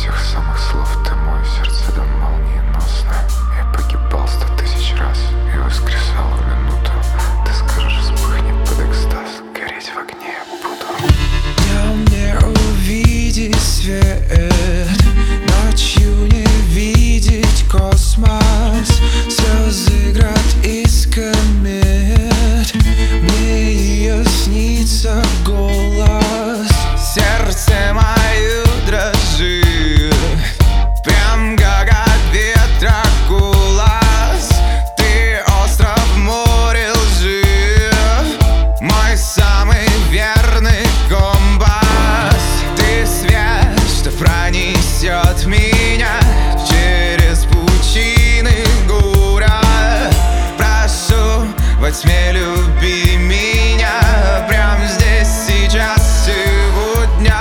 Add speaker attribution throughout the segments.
Speaker 1: тех самых слов ты мой, сердце да молниеносно. Я погибал 100 000 раз и воскресал в минуту. Ты скажешь, вспыхнет под экстаз, гореть в огне я буду.
Speaker 2: Днем не увидеть свет, ночью не видеть космос. Слезы град из комет, мне ее снится голос. Сердце мое дрожит, прям как от ветра голос. Ты остров в море лжи, мой самый верный компас. Ты свет, что пронесет меня через пучины горя. Прошу, во тьме люби меня, прямо здесь, сейчас, сегодня.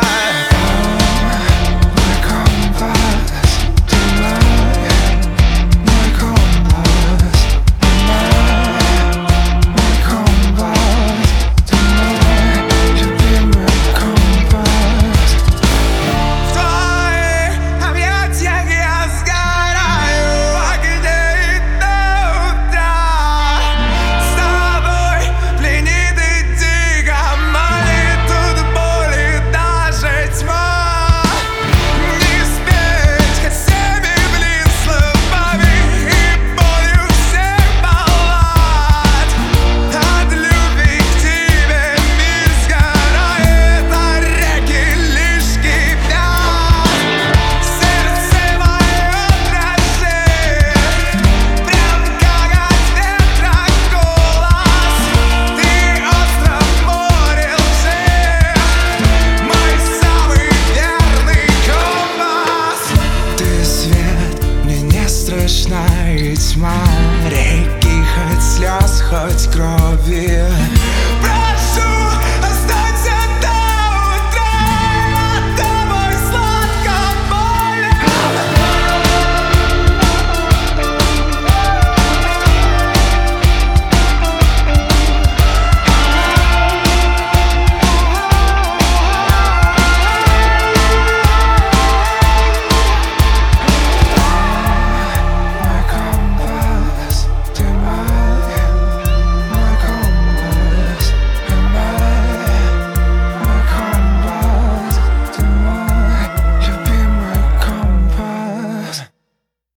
Speaker 2: Мой компас, ты мой компас, мой компас, ты мой любимый компас. В твоих объятиях я сгораю, огней до утра. С тобой пленит и дико молит тут боли даже тьма. Не спеть всеми блин словами и болью всех баллад. От любви к тебе мир сгорает, а реки лишь кипят. Сердце мое дрожит, прям как от ветра голос. Ты остров в море лжи, мой самый верный компас. Ты свет, мне не страшна и тьма, реки хоть слез, хоть крови.